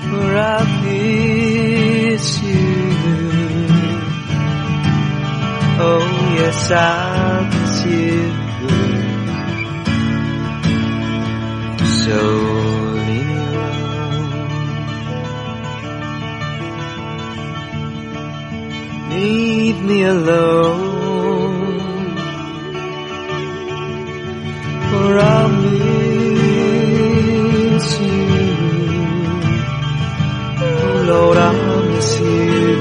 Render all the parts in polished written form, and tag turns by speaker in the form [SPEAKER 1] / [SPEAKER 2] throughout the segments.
[SPEAKER 1] for I miss you. Oh yes, I miss you. So leave me alone. Leave me alone, for I miss you. Oh Lord, I miss you.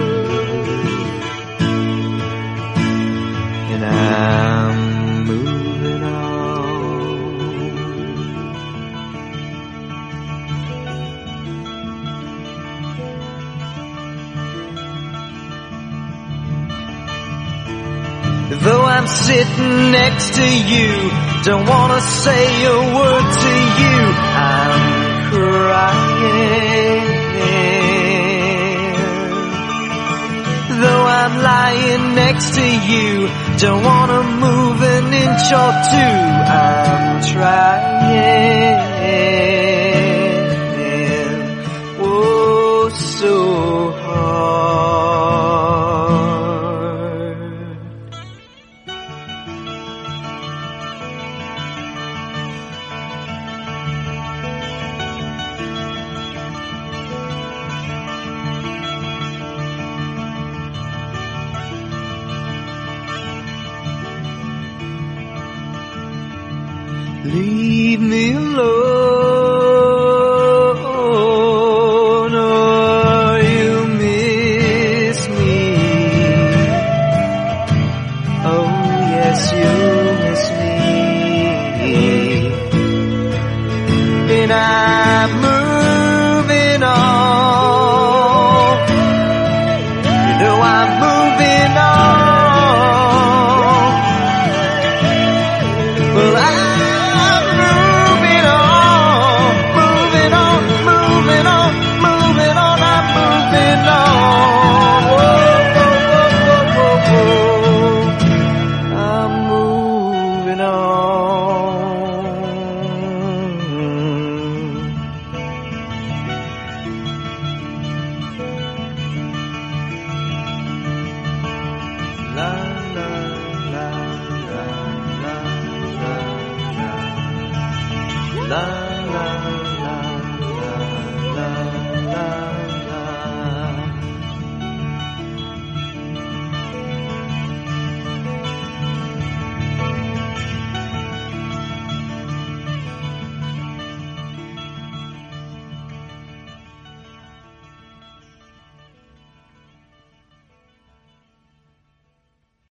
[SPEAKER 1] And I'm moving on. Though I'm sitting next to you, don't wanna say a word to you, I'm crying. Though I'm lying next to you, don't wanna move an inch or two, I'm trying. Oh, so hard. Leave me alone, or you miss me. Oh yes, you miss me. And I'm moving on. You know I'm moving on. Well, I'm moving on, moving on, moving on, moving on, I'm moving on. Whoa, whoa, whoa, whoa, whoa. I'm moving on. La la la la la la la la la.